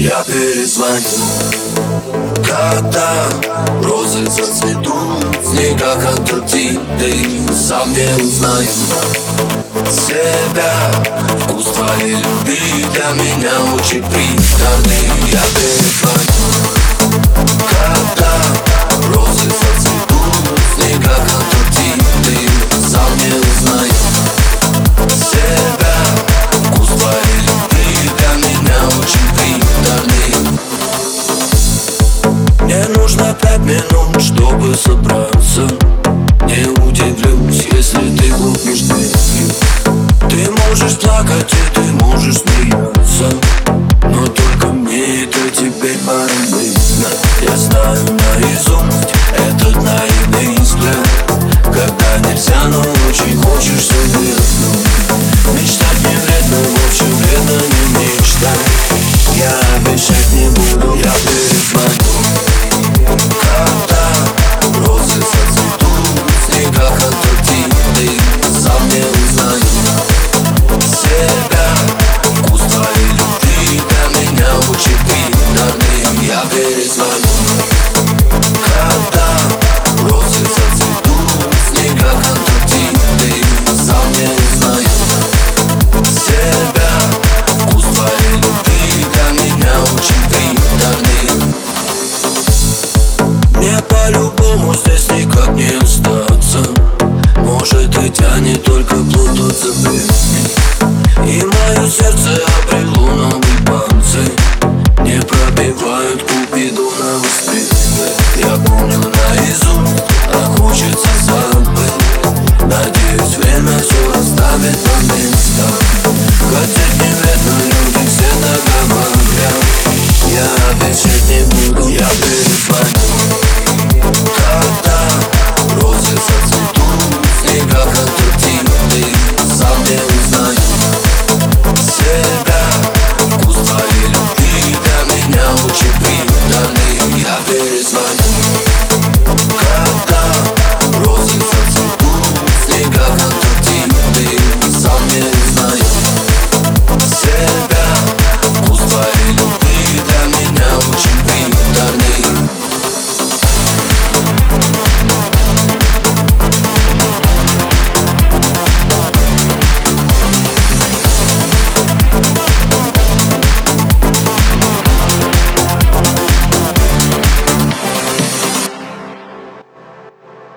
Я перезвоню, когда розы зацветут в снегах Антарктиды. Сам не узнаю себя. Вкус твоей любви для меня очень приторный. Я перезвоню, когда розы зацветут в снегах Антарктиды. Сам не узнаю себя. Вкус твоей любви для меня очень приторный. Мне нужно 5 минут, чтобы собраться. Не удивлюсь, если ты купишь дверью. Ты можешь плакать и ты можешь смеяться, но только мне это теперь пора видно. Я знаю наизусть этот наивный взгляд, когда нельзя, но очень хочешь все вернуть. Мечтать не вредно, в общем вредно не мечтать. Я обещать не буду, я